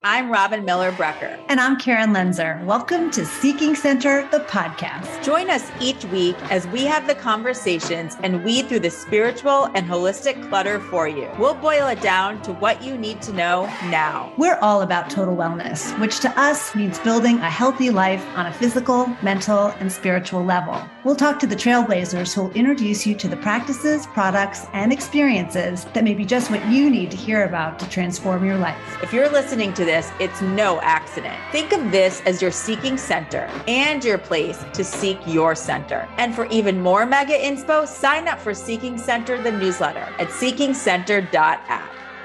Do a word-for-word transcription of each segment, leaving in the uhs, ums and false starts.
I'm Robin Miller Brecker. And I'm Karen Lenzer. Welcome to Seeking Center, the podcast. Join us each week as we have the conversations and weed through the spiritual and holistic clutter for you. We'll boil it down to what you need to know now. We're all about total wellness, which to us means building a healthy life on a physical, mental, and spiritual level. We'll talk to the trailblazers who will introduce you to the practices, products, and experiences that may be just what you need to hear about to transform your life. If you're listening to this, it's no accident. Think of this as your seeking center and your place to seek your center. And for even more mega inspo, sign up for Seeking Center, the newsletter at seeking center dot app.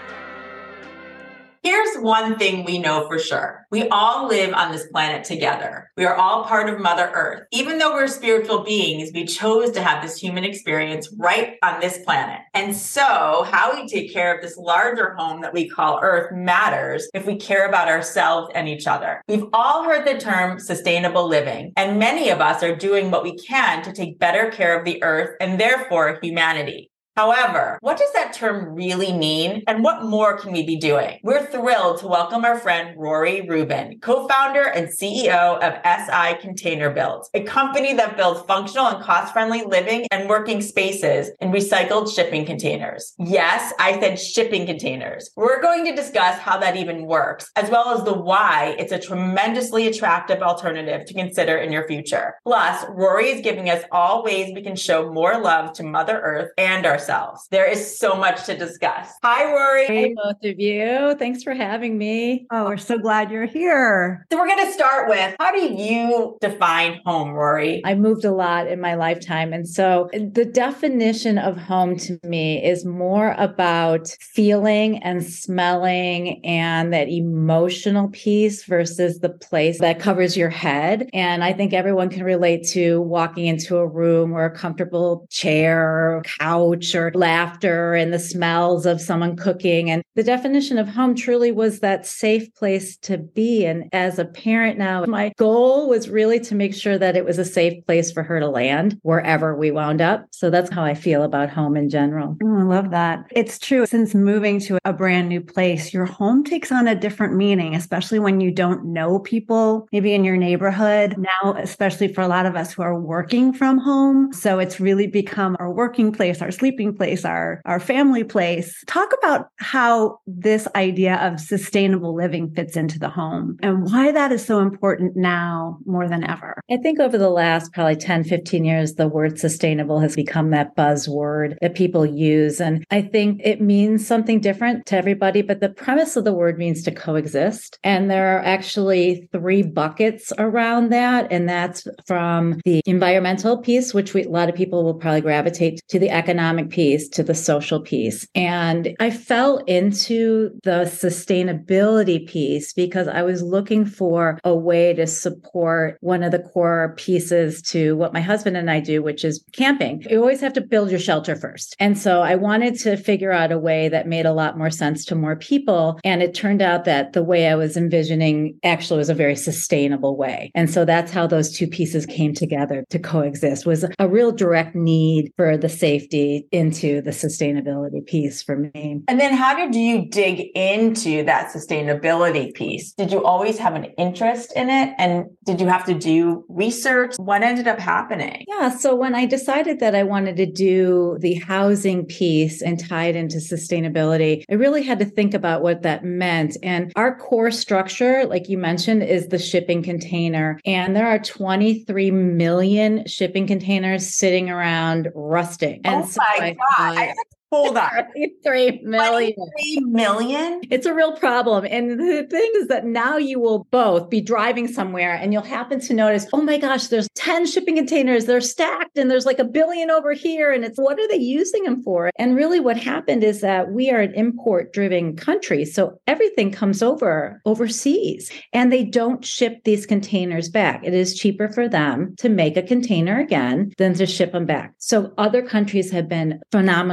Here's one thing we know for sure. We all live on this planet together. We are all part of Mother Earth. Even though we're spiritual beings, we chose to have this human experience right on this planet. And so how we take care of this larger home that we call Earth matters if we care about ourselves and each other. We've all heard the term sustainable living, and many of us are doing what we can to take better care of the Earth and therefore humanity. However, what does that term really mean, and what more can we be doing? We're thrilled to welcome our friend Rory Rubin, co-founder and C E O of S I Container Builds, a company that builds functional and cost-friendly living and working spaces in recycled shipping containers. Yes, I said shipping containers. We're going to discuss how that even works, as well as the why it's a tremendously attractive alternative to consider in your future. Plus, Rory is giving us all ways we can show more love to Mother Earth and ourselves. There is so much to discuss. Hi, Rory. Hey, both of you. Thanks for having me. Oh, we're so glad you're here. So we're going to start with, how do you define home, Rory? I moved a lot in my lifetime. And so the definition of home to me is more about feeling and smelling and that emotional piece versus the place that covers your head. And I think everyone can relate to walking into a room or a comfortable chair or couch or laughter and the smells of someone cooking. And the definition of home truly was that safe place to be. And as a parent now, my goal was really to make sure that it was a safe place for her to land wherever we wound up. So that's how I feel about home in general. Oh, I love that. It's true. Since moving to a brand new place, your home takes on a different meaning, especially when you don't know people, maybe in your neighborhood. Now, especially for a lot of us who are working from home. So it's really become our working place, our sleeping place, our, our family place. Talk about how this idea of sustainable living fits into the home and why that is so important now more than ever. I think over the last probably ten, fifteen years, the word sustainable has become that buzzword that people use. And I think it means something different to everybody, but the premise of the word means to coexist. And there are actually three buckets around that. And that's from the environmental piece, which we, a lot of people will probably gravitate to, the economic piece, to the social piece. And I fell into the sustainability piece because I was looking for a way to support one of the core pieces to what my husband and I do, which is camping. You always have to build your shelter first. And so I wanted to figure out a way that made a lot more sense to more people. And it turned out that the way I was envisioning actually was a very sustainable way. And so that's how those two pieces came together to coexist, was a real direct need for the safety into the sustainability piece for me. And then how did you dig into that sustainability piece? Did you always have an interest in it? And did you have to do research? What ended up happening? Yeah. So when I decided that I wanted to do the housing piece and tie it into sustainability, I really had to think about what that meant. And our core structure, like you mentioned, is the shipping container. And there are twenty-three million shipping containers sitting around rusting. And oh my so God. I, Hold on. twenty-three million. twenty-three million? It's a real problem. And the thing is that now you will both be driving somewhere and you'll happen to notice, oh my gosh, there's ten shipping containers. They're stacked and there's like a billion over here. And it's, what are they using them for? And really what happened is that we are an import driven country. So everything comes over overseas and they don't ship these containers back. It is cheaper for them to make a container again than to ship them back. So other countries have been phenomenal about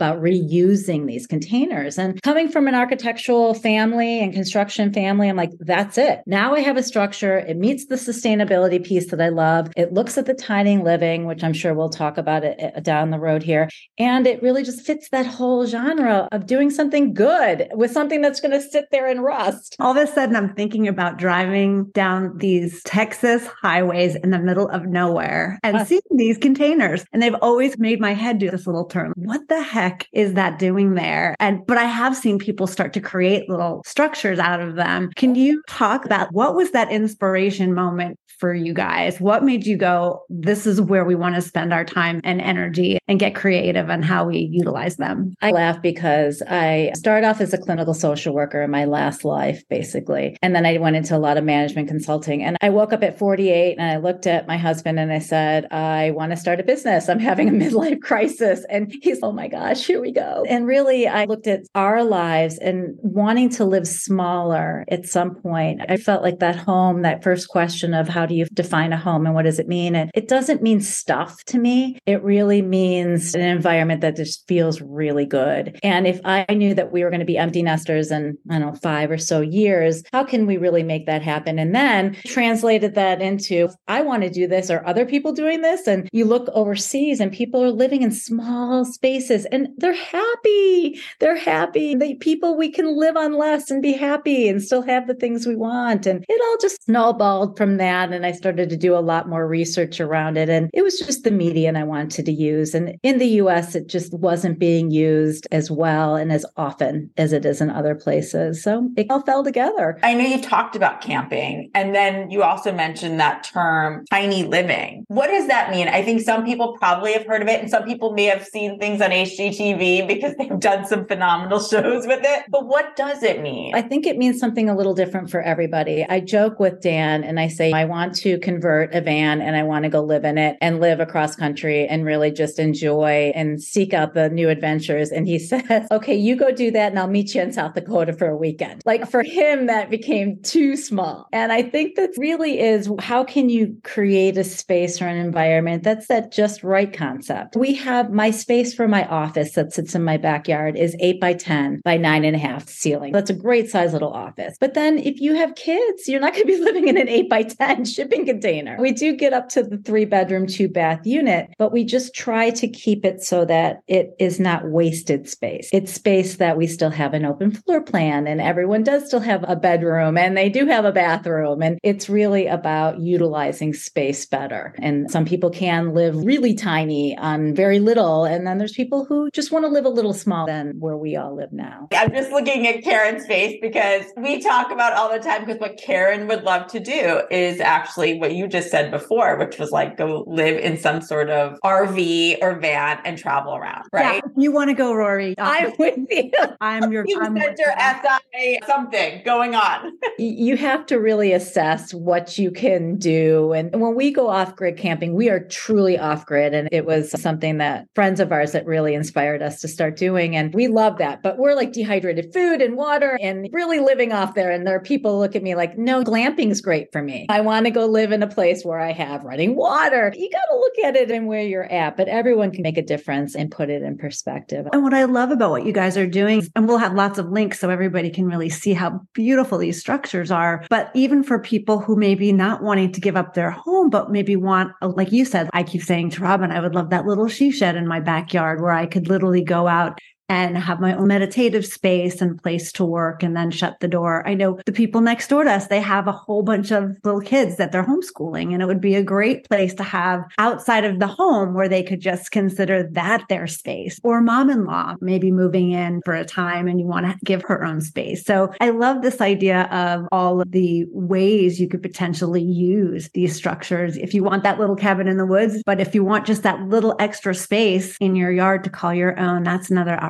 about reusing these containers. And coming from an architectural family and construction family, I'm like, that's it. Now I have a structure. It meets the sustainability piece that I love. It looks at the tiny living, which I'm sure we'll talk about it down the road here. And it really just fits that whole genre of doing something good with something that's going to sit there and rust. All of a sudden, I'm thinking about driving down these Texas highways in the middle of nowhere and seeing these containers. And they've always made my head do this little turn. What the heck is that doing there? And, but I have seen people start to create little structures out of them. Can you talk about what was that inspiration moment for you guys? What made you go, this is where we want to spend our time and energy and get creative on how we utilize them? I laugh because I started off as a clinical social worker in my last life, basically. And then I went into a lot of management consulting. And I woke up at forty-eight and I looked at my husband and I said, I want to start a business. I'm having a midlife crisis. And he's, oh my gosh, here we go. And really, I looked at our lives and wanting to live smaller at some point. I felt like that home, that first question of how do you define a home and what does it mean? And it doesn't mean stuff to me. It really means an environment that just feels really good. And if I knew that we were going to be empty nesters in, I don't know, five or so years, how can we really make that happen? And then translated that into, I want to do this. Are other people doing this? And you look overseas and people are living in small spaces and they're happy. They're happy. The people, we can live on less and be happy and still have the things we want. And it all just snowballed from that. And I started to do a lot more research around it. And it was just the medium I wanted to use. And in the U S, it just wasn't being used as well and as often as it is in other places. So it all fell together. I know you talked about camping, and then you also mentioned that term, tiny living. What does that mean? I think some people probably have heard of it, and some people may have seen things on H G T V because they've done some phenomenal shows with it. But what does it mean? I think it means something a little different for everybody. I joke with Dan and I say, I want to convert a van and I want to go live in it and live across country and really just enjoy and seek out the new adventures. And he says, okay, you go do that and I'll meet you in South Dakota for a weekend. Like for him, that became too small. And I think that really is, how can you create a space or an environment that's that just right concept? We have my space for my office that sits in my backyard is eight by ten by nine and a half ceiling. That's a great size little office. But then if you have kids, you're not going to be living in an eight by ten shipping container. We do get up to the three bedroom, two bath unit, but we just try to keep it so that it is not wasted space. It's space that we still have an open floor plan and everyone does still have a bedroom and they do have a bathroom. And it's really about utilizing space better. And some people can live really tiny on very little. And then there's people who just want to live a little small than where we all live now. I'm just looking at Karen's face because we talk about all the time, because what Karen would love to do is actually what you just said before, which was like go live in some sort of R V or van and travel around, right? Yeah, you want to go, Rory. I'm with you. I'm your you I'm said your S I something going on. You have to really assess what you can do. And when we go off-grid camping, we are truly off-grid. And it was something that friends of ours that really inspired us to start doing. And we love that. But we're like dehydrated food and water and really living off there. And there are people who look at me like, no, glamping's great for me. I want to go live in a place where I have running water. You got to look at it and where you're at. But everyone can make a difference and put it in perspective. And what I love about what you guys are doing, and we'll have lots of links so everybody can really see how beautiful these structures are. But even for people who maybe not wanting to give up their home, but maybe want, like you said, I keep saying to Robin, I would love that little she shed in my backyard where I could literally go out and have my own meditative space and place to work and then shut the door. I know the people next door to us, they have a whole bunch of little kids that they're homeschooling, and it would be a great place to have outside of the home where they could just consider that their space. Or mom-in-law maybe moving in for a time and you want to give her own space. So I love this idea of all of the ways you could potentially use these structures if you want that little cabin in the woods. But if you want just that little extra space in your yard to call your own, that's another opportunity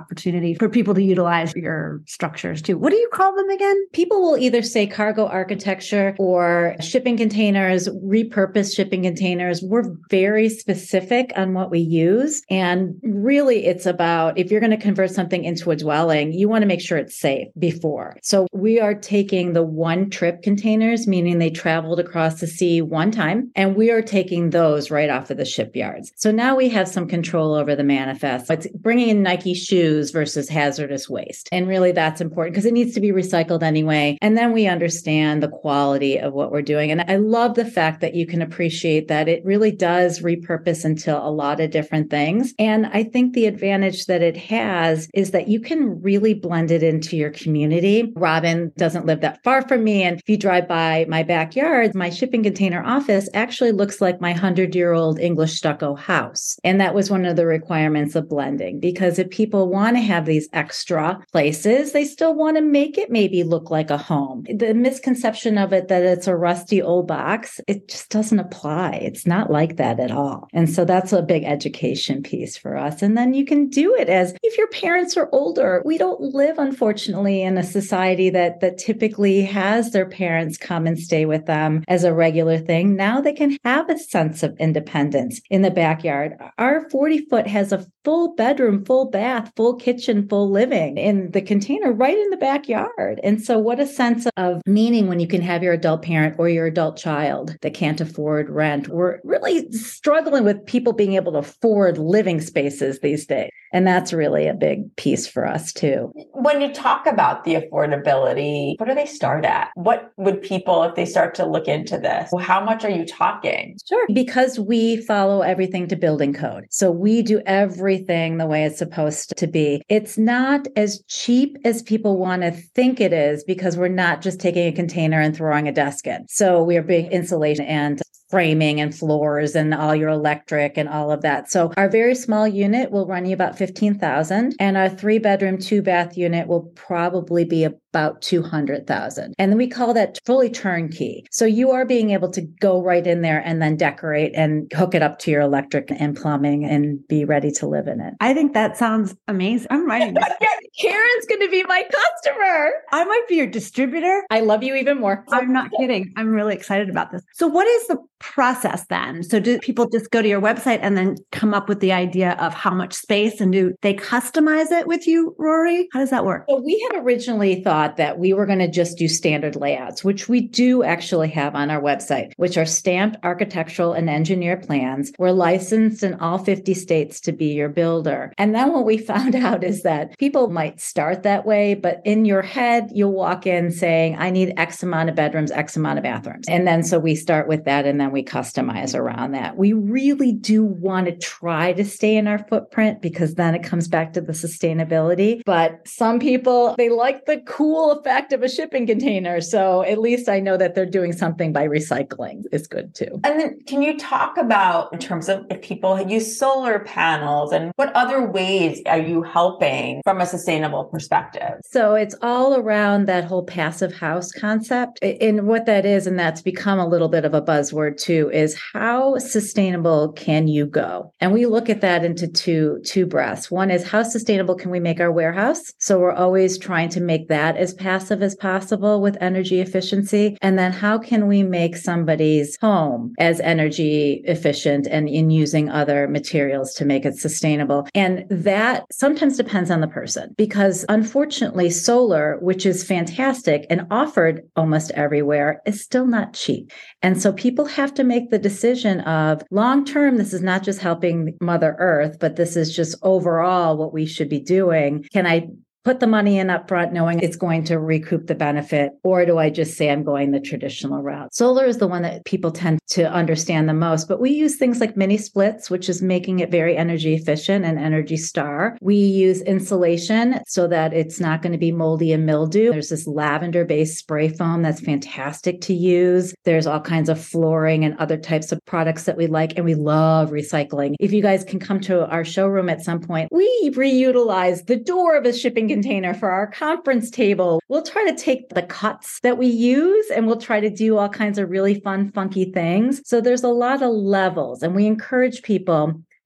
opportunity for people to utilize your structures too. What do you call them again? People will either say cargo architecture or shipping containers, repurposed shipping containers. We're very specific on what we use. And really, it's about if you're going to convert something into a dwelling, you want to make sure it's safe before. So we are taking the one trip containers, meaning they traveled across the sea one time, and we are taking those right off of the shipyards. So now we have some control over the manifest. It's bringing in Nike shoes versus hazardous waste. And really that's important because it needs to be recycled anyway. And then we understand the quality of what we're doing. And I love the fact that you can appreciate that it really does repurpose into a lot of different things. And I think the advantage that it has is that you can really blend it into your community. Robin doesn't live that far from me. And if you drive by my backyard, my shipping container office actually looks like my hundred-year-old English stucco house. And that was one of the requirements of blending, because if people want to have these extra places, they still want to make it maybe look like a home. The misconception of it that it's a rusty old box, it just doesn't apply. It's not like that at all. And so that's a big education piece for us. And then you can do it as if your parents are older. We don't live, unfortunately, in a society that that typically has their parents come and stay with them as a regular thing. Now they can have a sense of independence in the backyard. Our forty foot has a full bedroom, full bath, full kitchen, full living in the container right in the backyard. And so what a sense of meaning when you can have your adult parent or your adult child that can't afford rent. We're really struggling with people being able to afford living spaces these days. And that's really a big piece for us too. When you talk about the affordability, what do they start at? What would people, if they start to look into this, how much are you talking? Sure. Because we follow everything to building code. So we do everything the way it's supposed to be. It's not as cheap as people want to think it is because we're not just taking a container and throwing a desk in. So we are being insulation and framing and floors and all your electric and all of that. So our very small unit will run you about fifteen thousand, and our three bedroom, two bath unit will probably be about two hundred thousand. And then we call that fully turnkey. So you are being able to go right in there and then decorate and hook it up to your electric and plumbing and be ready to live in it. I think that sounds amazing. I'm writing this. Karen's going to be my customer. I might be your distributor. I love you even more. I'm not kidding. I'm really excited about this. So what is the process then? So do people just go to your website and then come up with the idea of how much space, and do they customize it with you, Rory? How does that work? So we had originally thought that we were going to just do standard layouts, which we do actually have on our website, which are stamped architectural and engineer plans. We're licensed in all fifty states to be your builder. And then what we found out is that people might start that way, but in your head, you'll walk in saying, I need X amount of bedrooms, X amount of bathrooms. And then so we start with that, and then we customize around that. We really do want to try to stay in our footprint because then it comes back to the sustainability. But some people, they like the cool effect of a shipping container. So at least I know that they're doing something by recycling is good too. And then can you talk about, in terms of if people use solar panels, and what other ways are you helping from a sustainable perspective? So it's all around that whole passive house concept. And what that is, and that's become a little bit of a buzzword too, is how sustainable can you go? And we look at that into two, two breaths. One is how sustainable can we make our warehouse? So we're always trying to make that as passive as possible with energy efficiency. And then how can we make somebody's home as energy efficient and in using other materials to make it sustainable? And that sometimes depends on the person, because unfortunately, solar, which is fantastic and offered almost everywhere, is still not cheap. And so people have to make the decision of long term, this is not just helping Mother Earth, but this is just overall what we should be doing. Can I put the money in up front knowing it's going to recoup the benefit? Or do I just say I'm going the traditional route? Solar is the one that people tend to understand the most, but we use things like mini splits, which is making it very energy efficient and Energy Star. We use insulation so that it's not going to be moldy and mildew. There's this lavender based spray foam that's fantastic to use. There's all kinds of flooring and other types of products that we like, and we love recycling. If you guys can come to our showroom at some point, we reutilize the door of a shipping container for our conference table. We'll try to take the cuts that we use and we'll try to do all kinds of really fun, funky things. So there's a lot of levels, and we encourage people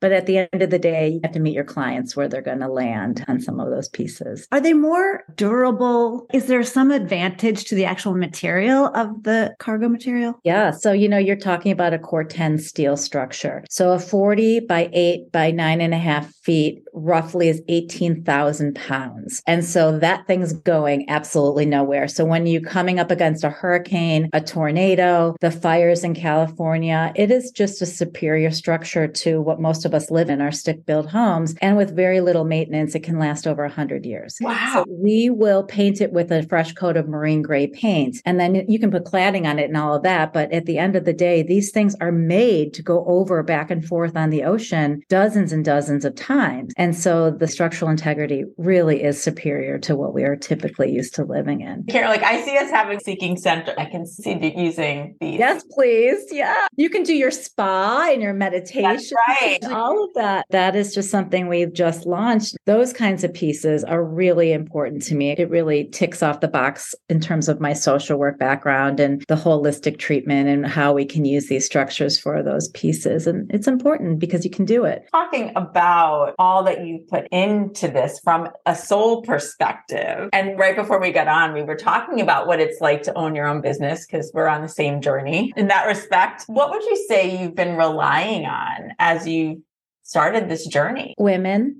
But at the end of the day, you have to meet your clients where they're going to land on some of those pieces. Are they more durable? Is there some advantage to the actual material of the cargo material? Yeah. So, you know, you're talking about a Corten steel structure. So a forty by eight by nine and a half feet roughly is eighteen thousand pounds. And so that thing's going absolutely nowhere. So when you're coming up against a hurricane, a tornado, the fires in California, it is just a superior structure to what most of us live in, our stick-built homes. And with very little maintenance, it can last over one hundred years. Wow. So we will paint it with a fresh coat of marine gray paint. And then you can put cladding on it and all of that. But at the end of the day, these things are made to go over back and forth on the ocean dozens and dozens of times. And so the structural integrity really is superior to what we are typically used to living in. Karen, like I see us having Seeking Center. I can see you using these. Yes, please. Yeah. You can do your spa and your meditation. That's right. All of that. That is just something we've just launched. Those kinds of pieces are really important to me. It really ticks off the box in terms of my social work background and the holistic treatment and how we can use these structures for those pieces. And it's important because you can do it. Talking about all that you put into this from a soul perspective. And right before we got on, we were talking about what it's like to own your own business because we're on the same journey. In that respect, what would you say you've been relying on as you started this journey? Women.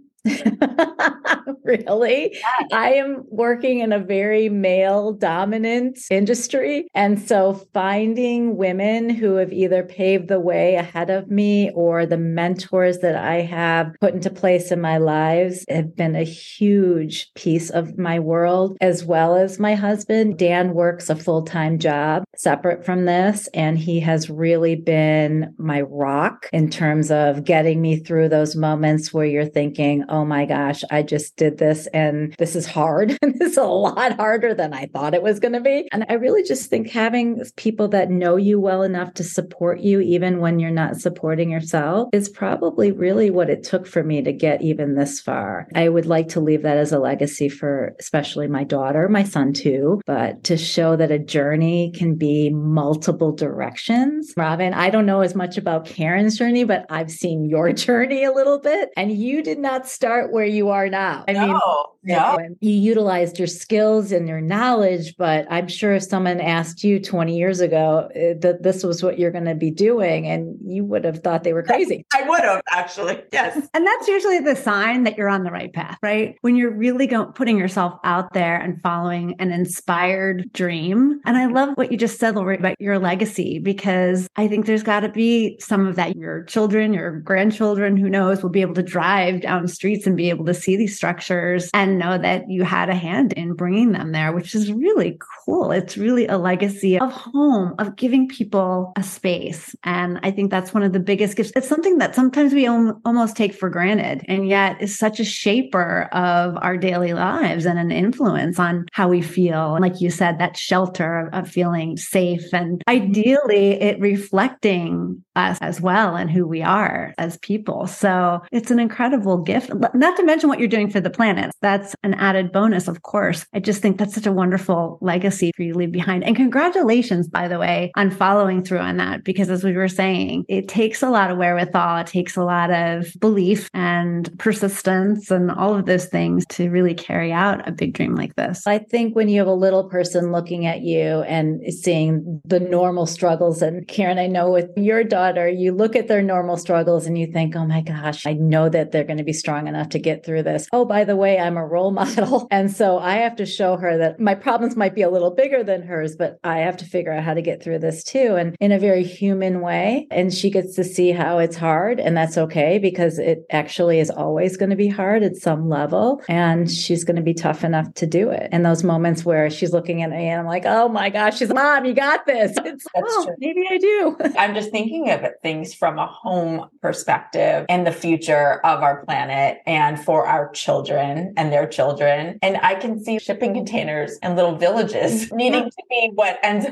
Really? Yeah. I am working in a very male dominant industry. And so finding women who have either paved the way ahead of me or the mentors that I have put into place in my lives have been a huge piece of my world, as well as my husband. Dan works a full-time job separate from this, and he has really been my rock in terms of getting me through those moments where you're thinking, oh my gosh, I just did this and this is hard. And this is a lot harder than I thought it was going to be. And I really just think having people that know you well enough to support you, even when you're not supporting yourself, is probably really what it took for me to get even this far. I would like to leave that as a legacy for especially my daughter, my son too, but to show that a journey can be multiple directions. Robin, I don't know as much about Karen's journey, but I've seen your journey a little bit, and you did not start where you are now. I no, mean, no. you utilized your skills and your knowledge, but I'm sure if someone asked you twenty years ago that this was what you're going to be doing, and you would have thought they were crazy. I would have actually, yes. And that's usually the sign that you're on the right path, right? When you're really going, putting yourself out there and following an inspired dream. And I love what you just said, Lori, about your legacy, because I think there's got to be some of that. Your children, your grandchildren, who knows, will be able to drive down streets and be able to see these structures and know that you had a hand in bringing them there, which is really cool. It's really a legacy of home, of giving people a space. And I think that's one of the biggest gifts. It's something that sometimes we om- almost take for granted, and yet is such a shaper of our daily lives and an influence on how we feel. And like you said, that shelter of, of feeling safe, and ideally it reflecting us as well and who we are as people. So it's an incredible gift, not to mention what you're doing for the planet. That's an added bonus, of course. I just think that's such a wonderful legacy for you to leave behind. And congratulations, by the way, on following through on that, because as we were saying, it takes a lot of wherewithal. It takes a lot of belief and persistence and all of those things to really carry out a big dream like this. I think when you have a little person looking at you and seeing the normal struggles, and Karen, I know with your daughter, you look at their normal struggles and you think, oh my gosh, I know that they're going to be strong enough to get through this. Oh, by the way, I'm a role model. And so I have to show her that my problems might be a little bigger than hers, but I have to figure out how to get through this too. And in a very human way. And she gets to see how it's hard. And that's okay, because it actually is always going to be hard at some level. And she's going to be tough enough to do it. And those moments where she's looking at me and I'm like, oh my gosh, she's mom, you got this. It's, That's oh, true. Maybe I do. I'm just thinking of it, things from a home perspective and the future of our planet and for our children and their children. And I can see shipping containers and little villages needing to be what ends up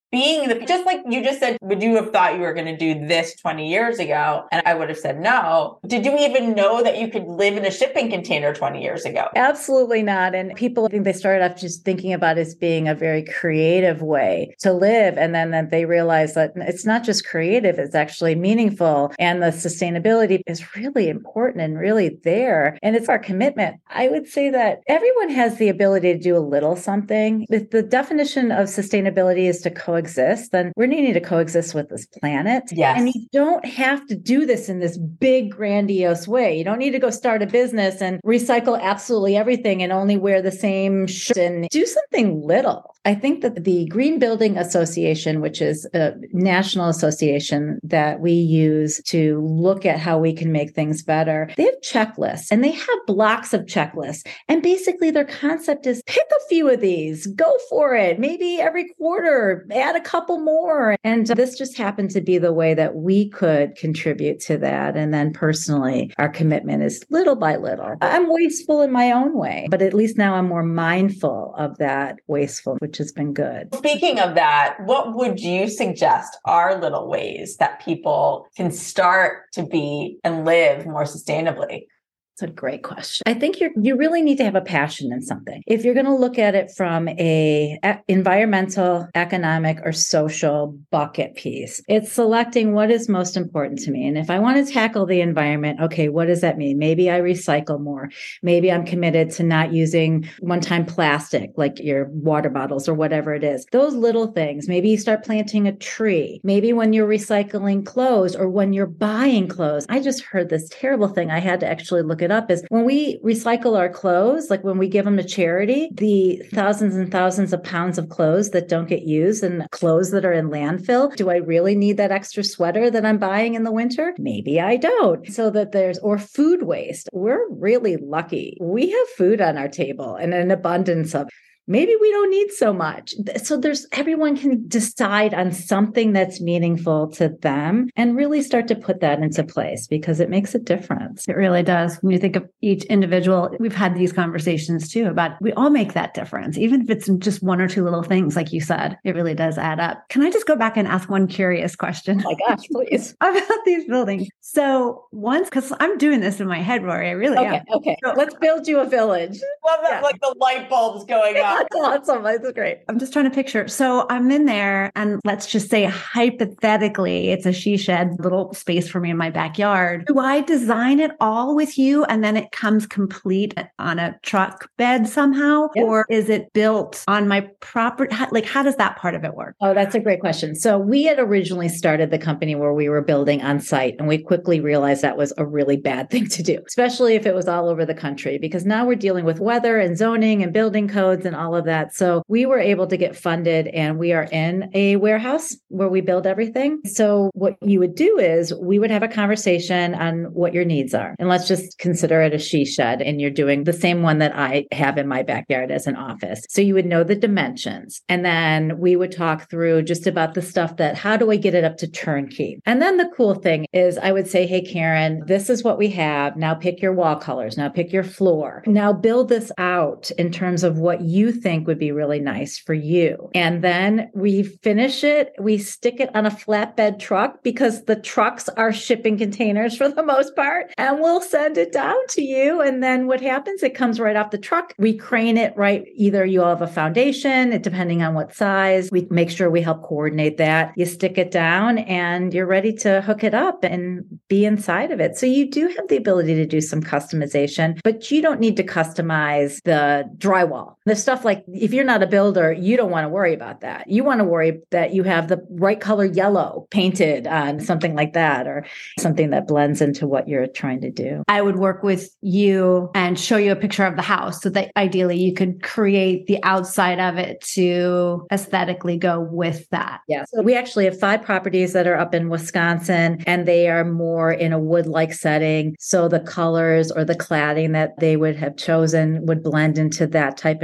being the, just like you just said, would you have thought you were going to do this twenty years ago? And I would have said no. Did you even know that you could live in a shipping container twenty years ago? Absolutely not. And people, I think they started off just thinking about it as being a very creative way to live. And then that they realize that it's not just creative, it's actually meaningful. And the sustainability is really important and really there. And it's our commitment. I would say that everyone has the ability to do a little something. If the definition of sustainability is to coexist, then we're needing to coexist with this planet. Yes. And you don't have to do this in this big, grandiose way. You don't need to go start a business and recycle absolutely everything and only wear the same shirt and do something little. I think that the Green Building Association, which is a national association that we use to look at how we can make things better, they have checklists and they have blocks of checklists. And basically their concept is pick a few of these, go for it. Maybe every quarter, add a couple more. And this just happened to be the way that we could contribute to that. And then personally, our commitment is little by little. I'm wasteful in my own way, but at least now I'm more mindful of that wasteful, which has been good. Speaking of that, what would you suggest are little ways that people can start to be and live more sustainably? That's a great question. I think you you really need to have a passion in something. If you're going to look at it from a, a environmental, economic, or social bucket piece, it's selecting what is most important to me. And if I want to tackle the environment, okay, what does that mean? Maybe I recycle more. Maybe I'm committed to not using one-time plastic, like your water bottles or whatever it is. Those little things. Maybe you start planting a tree. Maybe when you're recycling clothes or when you're buying clothes. I just heard this terrible thing. I had to actually look it up is when we recycle our clothes, like when we give them to charity, the thousands and thousands of pounds of clothes that don't get used and clothes that are in landfill, do I really need that extra sweater that I'm buying in the winter? Maybe I don't. So that there's, or food waste. We're really lucky. We have food on our table and an abundance of. Maybe we don't need so much. So there's everyone can decide on something that's meaningful to them and really start to put that into place because it makes a difference. It really does. When you think of each individual, we've had these conversations too about we all make that difference. Even if it's just one or two little things, like you said, it really does add up. Can I just go back and ask one curious question? Oh my gosh, please. About these buildings. So once, because I'm doing this in my head, Rory, I really okay, am. Okay, so, let's build you a village. Love that, yeah. Like the light bulbs going on. That's awesome. That's great. I'm just trying to picture. So I'm in there and let's just say hypothetically, it's a she shed, little space for me in my backyard. Do I design it all with you and then it comes complete on a truck bed somehow? Yeah. Or is it built on my property? Like, how does that part of it work? Oh, that's a great question. So we had originally started the company where we were building on site and we quickly realized that was a really bad thing to do, especially if it was all over the country, because now we're dealing with weather and zoning and building codes and all of that. So we were able to get funded and we are in a warehouse where we build everything. So what you would do is we would have a conversation on what your needs are. And let's just consider it a she shed and you're doing the same one that I have in my backyard as an office. So you would know the dimensions. And then we would talk through just about the stuff that, how do I get it up to turnkey? And then the cool thing is I would say, hey, Karen, this is what we have. Now pick your wall colors. Now pick your floor. Now build this out in terms of what you think would be really nice for you. And then we finish it. We stick it on a flatbed truck because the trucks are shipping containers for the most part. And we'll send it down to you. And then what happens? It comes right off the truck. We crane it right. Either you have a foundation, depending on what size. We make sure we help coordinate that. You stick it down and you're ready to hook it up and be inside of it. So you do have the ability to do some customization, but you don't need to customize the drywall. There's stuff like if you're not a builder, you don't want to worry about that. You want to worry that you have the right color yellow painted on something like that or something that blends into what you're trying to do. I would work with you and show you a picture of the house so that ideally you could create the outside of it to aesthetically go with that. Yeah. So we actually have five properties that are up in Wisconsin and they are more in a wood-like setting. So the colors or the cladding that they would have chosen would blend into that type of environment.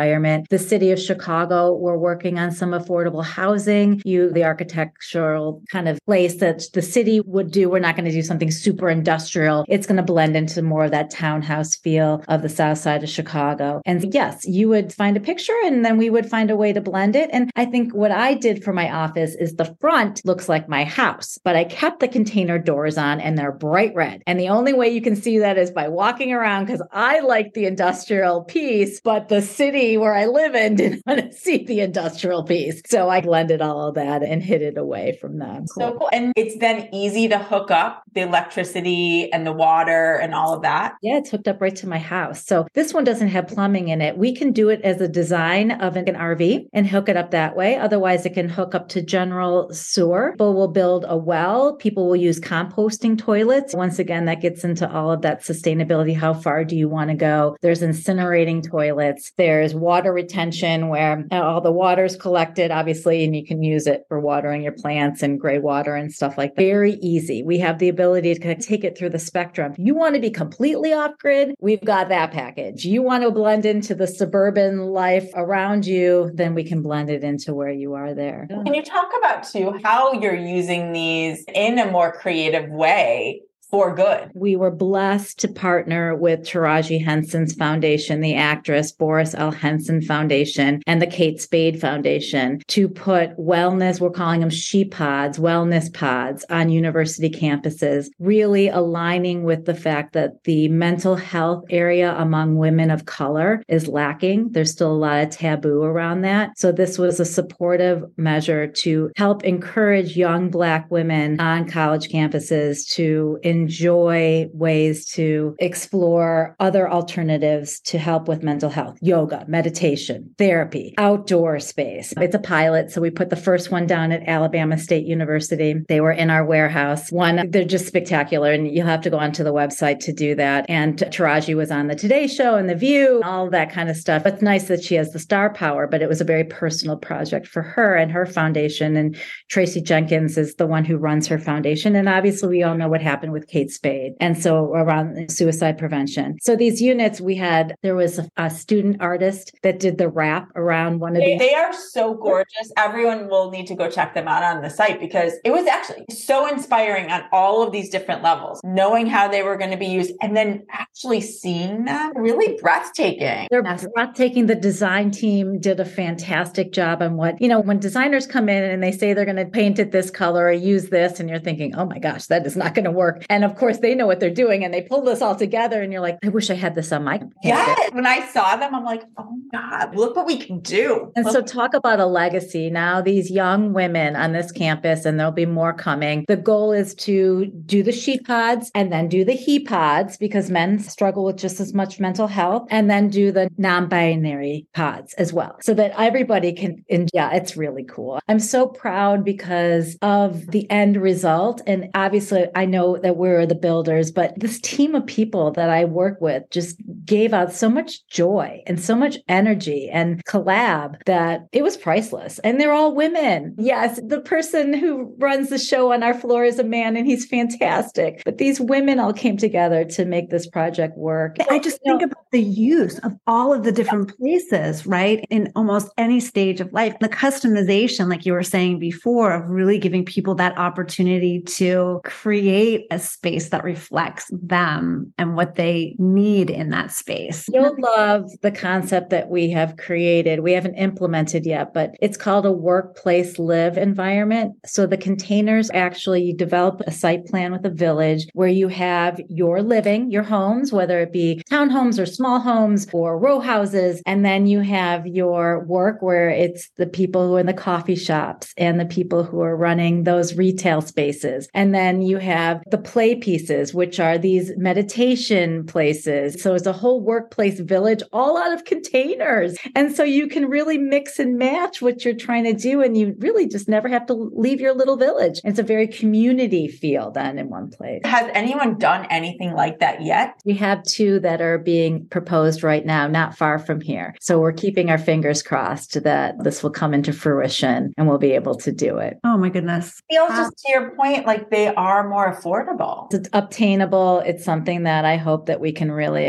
environment. The city of Chicago, we're working on some affordable housing. You, the architectural kind of place that the city would do. We're not going to do something super industrial. It's going to blend into more of that townhouse feel of the south side of Chicago. And yes, you would find a picture and then we would find a way to blend it. And I think what I did for my office is the front looks like my house, but I kept the container doors on and they're bright red. And the only way you can see that is by walking around because I like the industrial piece, but the city where I live in didn't want to see the industrial piece. So I blended all of that and hid it away from them. So cool. And it's then easy to hook up the electricity and the water and all of that. Yeah, it's hooked up right to my house. So this one doesn't have plumbing in it. We can do it as a design of an R V and hook it up that way. Otherwise, it can hook up to general sewer. People will build a well. People will use composting toilets. Once again, that gets into all of that sustainability. How far do you want to go? There's incinerating toilets. There's water retention where all the water is collected, obviously, and you can use it for watering your plants and gray water and stuff like that. Very easy. We have the ability to kind of take it through the spectrum. You want to be completely off grid? We've got that package. You want to blend into the suburban life around you? Then we can blend it into where you are there. Can you talk about too how you're using these in a more creative way for good? We were blessed to partner with Taraji Henson's foundation, the actress Boris L. Henson Foundation, and the Kate Spade Foundation to put wellness, we're calling them she pods, wellness pods on university campuses, really aligning with the fact that the mental health area among women of color is lacking. There's still a lot of taboo around that. So this was a supportive measure to help encourage young Black women on college campuses to enjoy ways to explore other alternatives to help with mental health, yoga, meditation, therapy, outdoor space. It's a pilot. So we put the first one down at Alabama State University. They were in our warehouse. One, they're just spectacular. And you'll have to go onto the website to do that. And Taraji was on the Today Show and The View, all that kind of stuff. It's nice that she has the star power, but it was a very personal project for her and her foundation. And Tracy Jenkins is the one who runs her foundation. And obviously we all know what happened with Kate Spade. And so around suicide prevention. So these units we had, there was a, a student artist that did the wrap around one of they, these. They are so gorgeous. Everyone will need to go check them out on the site because it was actually so inspiring on all of these different levels, knowing how they were going to be used and then actually seeing them really breathtaking. They're breathtaking. The design team did a fantastic job on what, you know, when designers come in and they say they're going to paint it this color or use this, and you're thinking, oh my gosh, that is not going to work. And of course, they know what they're doing and they pull this all together and you're like, I wish I had this on my campus. Yeah. When I saw them, I'm like, oh God, look what we can do. And look- so talk about a legacy. Now, these young women on this campus, and there'll be more coming. The goal is to do the she pods and then do the he pods because men struggle with just as much mental health, and then do the non-binary pods as well so that everybody can, and yeah, it's really cool. I'm so proud because of the end result. And obviously I know that we're the builders, but this team of people that I work with just gave out so much joy and so much energy and collab that it was priceless. And they're all women. Yes, the person who runs the show on our floor is a man and he's fantastic. But these women all came together to make this project work. I just think about the use of all of the different places, right? In almost any stage of life, the customization, like you were saying before, of really giving people that opportunity to create a space that reflects them and what they need in that space. You'll love the concept that we have created. We haven't implemented yet, but it's called a workplace live environment. So the containers actually, you develop a site plan with a village where you have your living, your homes, whether it be townhomes or small homes or row houses. And then you have your work where it's the people who are in the coffee shops and the people who are running those retail spaces. And then you have the play pieces, which are these meditation places. So it's a whole workplace village all out of containers. And so you can really mix and match what you're trying to do. And you really just never have to leave your little village. It's a very community feel then in one place. Has anyone done anything like that yet? We have two that are being proposed right now, not far from here. So we're keeping our fingers crossed that this will come into fruition and we'll be able to do it. Oh my goodness. Feels just to your point, like they are more affordable. It's obtainable. It's something that I hope that we can really explore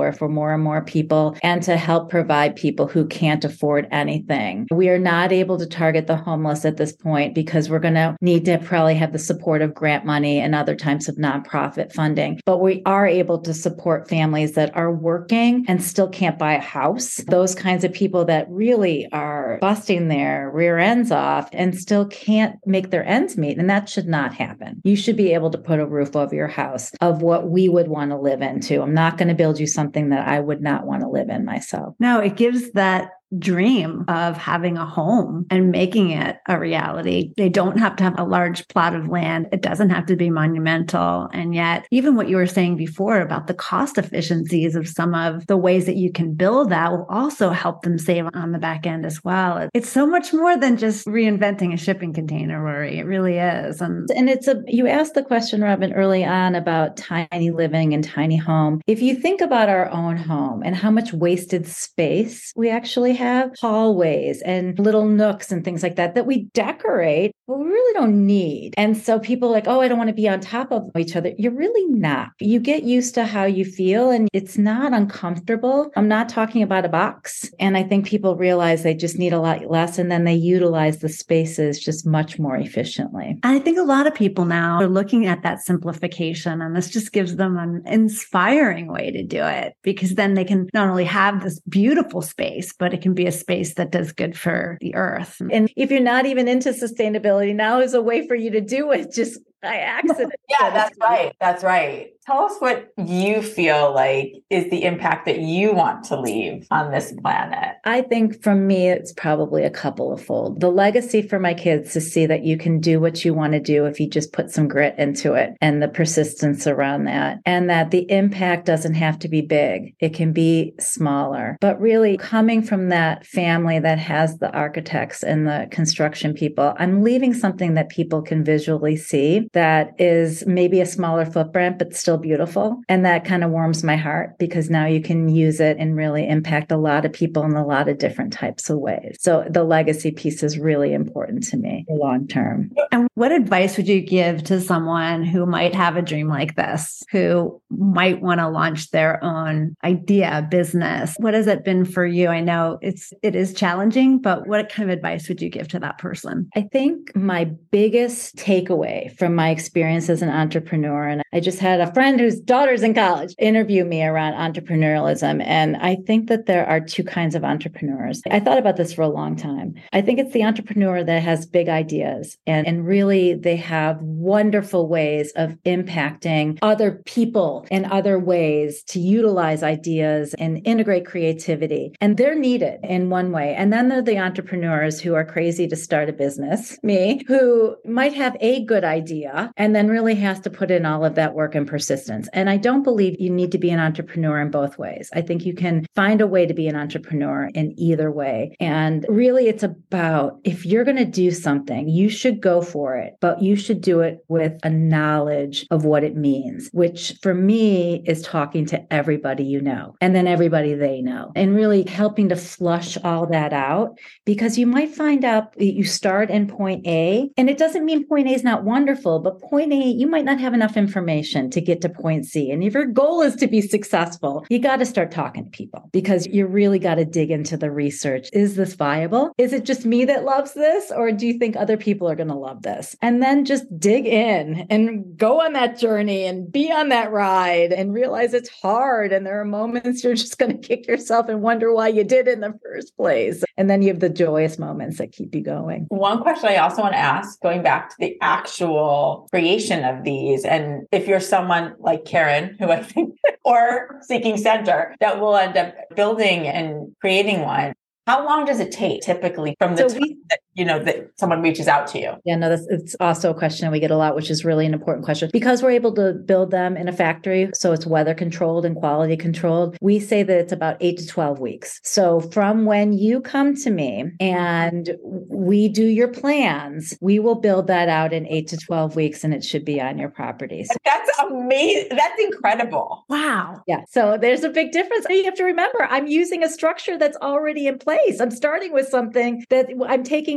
everywhere for more and more people and to help provide people who can't afford anything. We are not able to target the homeless at this point because we're going to need to probably have the support of grant money and other types of nonprofit funding. But we are able to support families that are working and still can't buy a house. Those kinds of people that really are busting their rear ends off and still can't make their ends meet. And that should not happen. You should be able to put a roof over your house of what we would want to live into. I'm not going to build you something that I would not want to live in myself. No, it gives that dream of having a home and making it a reality. They don't have to have a large plot of land. It doesn't have to be monumental. And yet, even what you were saying before about the cost efficiencies of some of the ways that you can build that will also help them save on the back end as well. It's so much more than just reinventing a shipping container, Rory. It really is. And, and it's a, you asked the question, Robin, early on about tiny living and tiny home. If you think about our own home and how much wasted space we actually have hallways and little nooks and things like that that we decorate, but we really don't need. And so people are like, oh, I don't want to be on top of each other. You're really not. You get used to how you feel and it's not uncomfortable. I'm not talking about a box. And I think people realize they just need a lot less and then they utilize the spaces just much more efficiently. I think a lot of people now are looking at that simplification, and this just gives them an inspiring way to do it, because then they can not only have this beautiful space, but it can be a space that does good for the earth. And if you're not even into sustainability, now is a way for you to do it just by accident. Yeah, that's right. That's right. Tell us what you feel like is the impact that you want to leave on this planet. I think for me, it's probably a couple of fold. The legacy for my kids to see that you can do what you want to do if you just put some grit into it and the persistence around that. And that the impact doesn't have to be big. It can be smaller. But really coming from that family that has the architects and the construction people, I'm leaving something that people can visually see that is maybe a smaller footprint, but still beautiful. And that kind of warms my heart because now you can use it and really impact a lot of people in a lot of different types of ways. So the legacy piece is really important to me long term. And what advice would you give to someone who might have a dream like this, who might want to launch their own idea, business? What has it been for you? I know it's, it is challenging, but what kind of advice would you give to that person? I think my biggest takeaway from my experience as an entrepreneur, and I just had a friend whose daughter's in college interview me around entrepreneurialism. And I think that there are two kinds of entrepreneurs. I thought about this for a long time. I think it's the entrepreneur that has big ideas and, and really they have wonderful ways of impacting other people in other ways to utilize ideas and integrate creativity. And they're needed in one way. And then there are the entrepreneurs who are crazy to start a business, me, who might have a good idea and then really has to put in all of that work and persistence. And I don't believe you need to be an entrepreneur in both ways. I think you can find a way to be an entrepreneur in either way. And really, it's about if you're going to do something, you should go for it, but you should do it with a knowledge of what it means, which for me is talking to everybody you know, and then everybody they know, and really helping to flush all that out, because you might find out that you start in point A, and it doesn't mean point A is not wonderful, but point A, you might not have enough information to get to point C. And if your goal is to be successful, you got to start talking to people because you really got to dig into the research. Is this viable? Is it just me that loves this? Or do you think other people are going to love this? And then just dig in and go on that journey and be on that ride and realize it's hard. And there are moments you're just going to kick yourself and wonder why you did it in the first place. And then you have the joyous moments that keep you going. One question I also want to ask, going back to the actual creation of these, and if you're someone like Karen, who I think, or Seeking Center, that will end up building and creating one, how long does it take typically from the so time we, that, you know, that someone reaches out to you? Yeah, no, that's it's also a question we get a lot, which is really an important question. Because we're able to build them in a factory, so it's weather controlled and quality controlled, we say that it's about eight to twelve weeks. So from when you come to me and we do your plans, we will build that out in eight to twelve weeks and it should be on your property. So that's amazing. That's incredible. Wow. Yeah. So there's a big difference. You have to remember, I'm using a structure that's already in place. I'm starting with something that I'm taking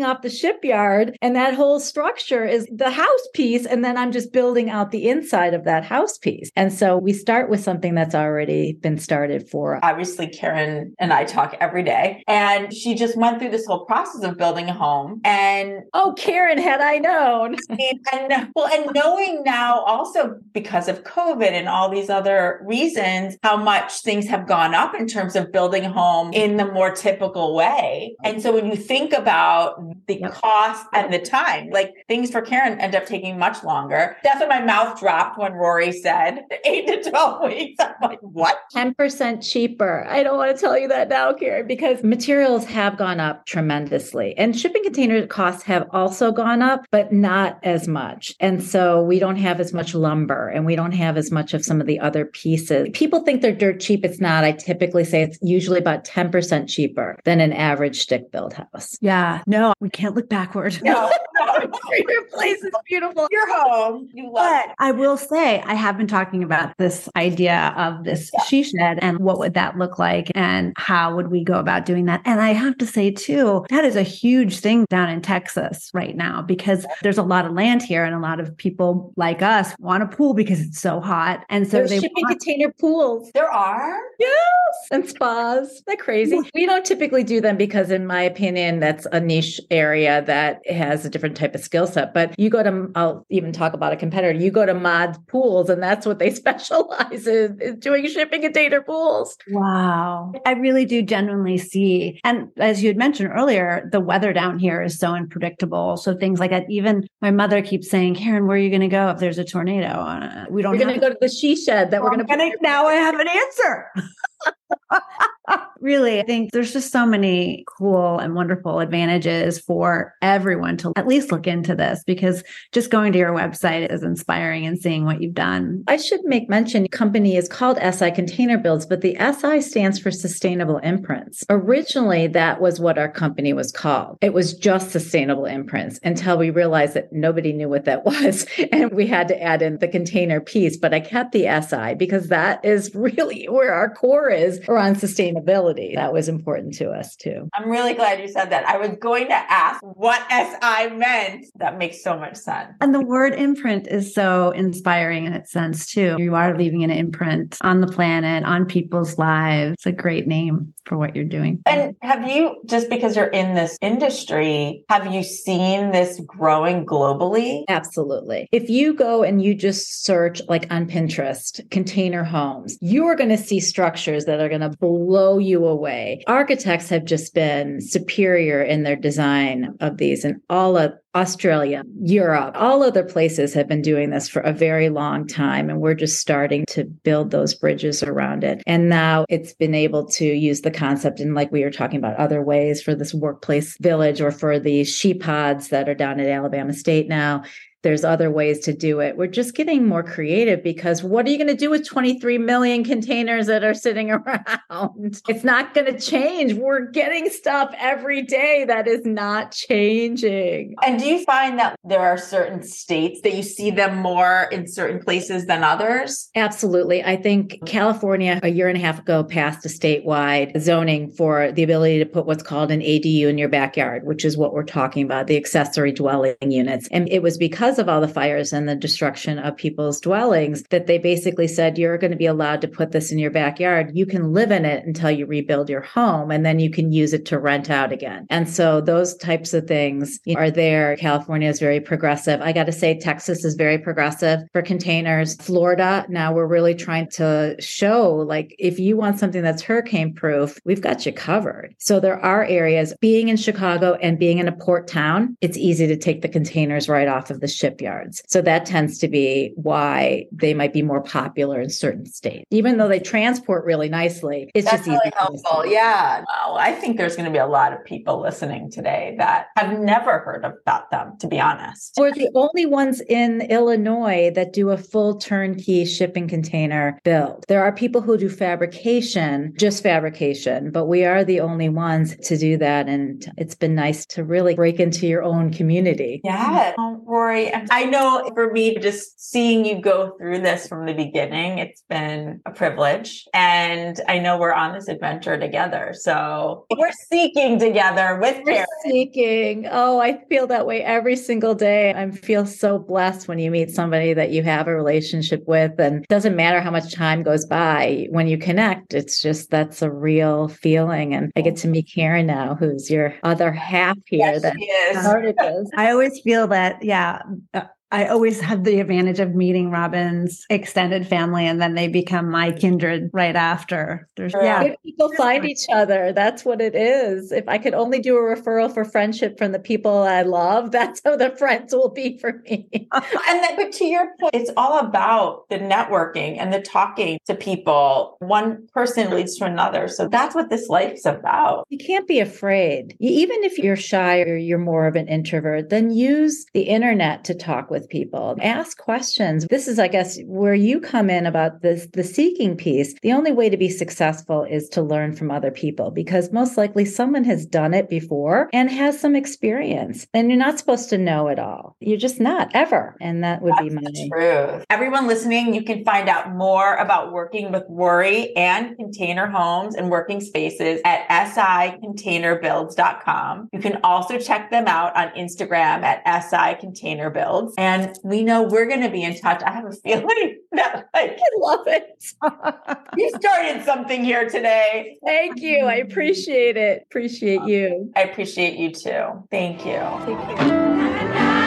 off the shipyard, and that whole structure is the house piece. And then I'm just building out the inside of that house piece. And so we start with something that's already been started for. Obviously, Karen and I talk every day, and she just went through this whole process of building a home. And oh, Karen, had I known. and well, and knowing now also because of COVID and all these other reasons, how much things have gone up in terms of building a home in the more typical way. And so when you think about the yep. cost and the time, like things for Karen end up taking much longer. That's when my mouth dropped when Rory said eight to twelve weeks. I'm like, what? ten percent cheaper. I don't want to tell you that now, Karen, because materials have gone up tremendously. And shipping container costs have also gone up, but not as much. And so we don't have as much lumber and we don't have as much of some of the other pieces. People think they're dirt cheap. It's not. I typically say it's usually about ten percent cheaper than an average stick build house. Yeah. No, we can't look backward. No, no. Your place is beautiful. Your home. You love it. I will say, I have been talking about this idea of this yeah. she shed and what would that look like and how would we go about doing that. And I have to say too, that is a huge thing down in Texas right now because there's a lot of land here and a lot of people like us want a pool because it's so hot. And so there's they shipping want- container pools. There are? Yes. And spas. They're crazy. We don't typically do them because in my opinion, that's a niche area that has a different type of skill set. But you go to, I'll even talk about a competitor, you go to Mod Pools and that's what they specialize in, is doing shipping container pools. Wow. I really do genuinely see. And as you had mentioned earlier, the weather down here is so unpredictable. So things like that, even my mother keeps saying, Karen, where are you going to go if there's a tornado? Uh, we don't We're going to go to the she shed that well, we're going to. Now I have an answer. Really, I think there's just so many cool and wonderful advantages for everyone to at least look into this because just going to your website is inspiring and seeing what you've done. I should make mention, company is called S I Container Builds, but the S I stands for Sustainable Imprints. Originally, that was what our company was called. It was just Sustainable Imprints until we realized that nobody knew what that was. And we had to add in the container piece, but I kept the S I because that is really where our core is around sustainability. That was important to us too. I'm really glad you said that. I was going to ask what S I meant. That makes so much sense. And the word imprint is so inspiring in its sense too. You are leaving an imprint on the planet, on people's lives. It's a great name for what you're doing. And have you, just because you're in this industry, have you seen this growing globally? Absolutely. If you go and you just search like on Pinterest, container homes, you are going to see structures that are going to blow you away. Architects have just been superior in their design of these, and all of Australia, Europe, all other places have been doing this for a very long time. And we're just starting to build those bridges around it. And now it's been able to use the concept in, like we were talking about, other ways for this workplace village or for the she pods that are down at Alabama State now. There's other ways to do it. We're just getting more creative because what are you going to do with twenty-three million containers that are sitting around? It's not going to change. We're getting stuff every day that is not changing. And do you find that there are certain states that you see them more in certain places than others? Absolutely. I think California a year and a half ago passed a statewide zoning for the ability to put what's called an A D U in your backyard, which is what we're talking about, the accessory dwelling units. And it was because of all the fires and the destruction of people's dwellings that they basically said, you're going to be allowed to put this in your backyard. You can live in it until you rebuild your home, and then you can use it to rent out again. And so those types of things are there. California is very progressive. I got to say, Texas is very progressive for containers. Florida, now we're really trying to show, like, if you want something that's hurricane proof, we've got you covered. So there are areas, being in Chicago and being in a port town, it's easy to take the containers right off of the shipyards. So that tends to be why they might be more popular in certain states. Even though they transport really nicely, it's That's just really easy helpful. Yeah. Well, I think there's going to be a lot of people listening today that have never heard about them, to be honest. We're the only ones in Illinois that do a full turnkey shipping container build. There are people who do fabrication, just fabrication, but we are the only ones to do that. And it's been nice to really break into your own community. Yeah. Rory, I, I know for me, just seeing you go through this from the beginning, it's been a privilege. And I know we're on this adventure together. So we're seeking together with We're Karen. seeking. Oh, I feel that way every single day. I feel so blessed when you meet somebody that you have a relationship with, and it doesn't matter how much time goes by. When you connect, it's just, that's a real feeling. And I get to meet Karen now, who's your other half here. Yes, that she is. started this. I always feel that, yeah, uh, I always have the advantage of meeting Robin's extended family, and then they become my kindred right after. There's, yeah. Good people find each other. That's what it is. If I could only do a referral for friendship from the people I love, that's how the friends will be for me. And that, but to your point, it's all about the networking and the talking to people. One person leads to another. So that's what this life's about. You can't be afraid. You, even if you're shy or you're more of an introvert, then use the internet to talk with people. Ask questions. This is, I guess, where you come in about this, the seeking piece. The only way to be successful is to learn from other people, because most likely someone has done it before and has some experience. And you're not supposed to know it all. You're just not, ever. And that would That's be my the truth. Everyone listening, you can find out more about working with Worry and Container Homes and Working Spaces at S I container builds dot com. You can also check them out on Instagram at S I container builds. And we know we're going to be in touch. I have a feeling that, like, I love it. you started something here today. Thank you. I appreciate it. Appreciate you. I appreciate you too. Thank you. Take care.